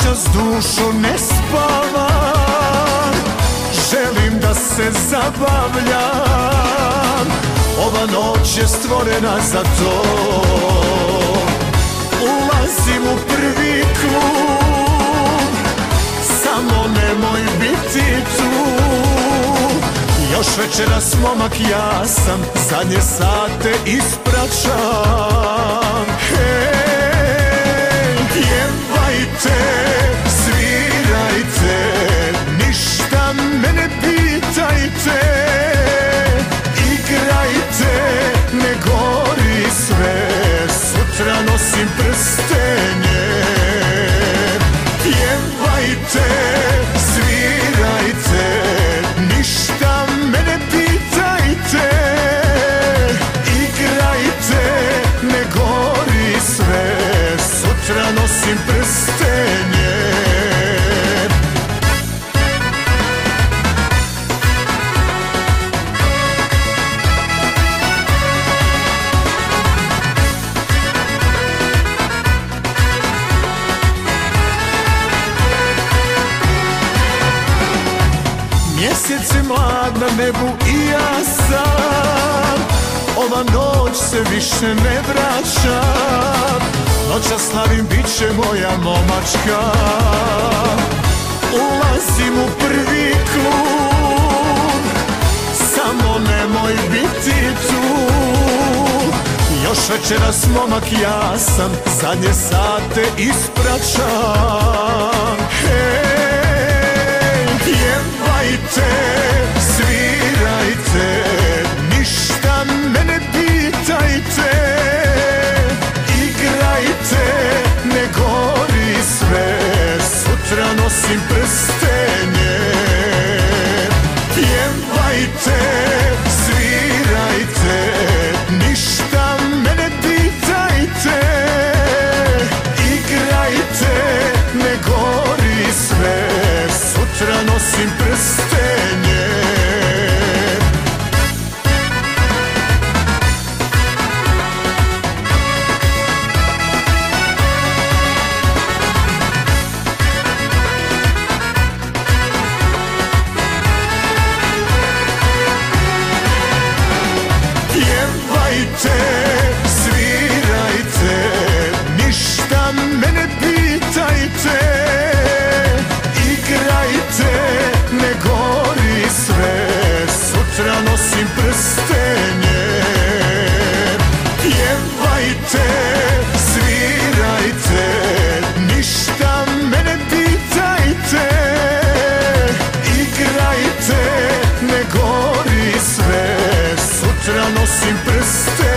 noćas dušo ne spavam, želim da se zabavljam. Ova noć je stvorena za to, ulazim u prvi klub, samo nemoj biti tu. Još večeras momak ja sam, zadnje sate ispraćam. Hej, pjevajte, svirajte, ništa me ne pitajte. Igrajte, ne gori sve, sutra nosim prstenje. Pjevajte, svirajte, ništa me ne pitajte. Igrajte, ne gori sve, sutra nosim prstenje. Mjesec je mlad na nebu i ja sam, ova noć se više ne vraća. Noćas slavim, bit će moja momačka. Ulazim u prvi klub, samo nemoj biti tu. Još večeras momak ja sam, zadnje sate ispraćam. Hej, pjevajte, svirajte, ništa me ne pitajte. Igrajte, ne gori sve, sutra nosim prstenje. Pjevajte, svirajte, ništa me ne pitajte. Igrajte, ne gori sve, sutra nosim prstenje. Pjevajte, svirajte, ništa me ne pitajte. Igrajte, ne gori sve, sutra nosim prstenje. Pjevajte, svirajte, ništa me ne pitajte. Igrajte, ne gori sve, sutra nosim prstenje.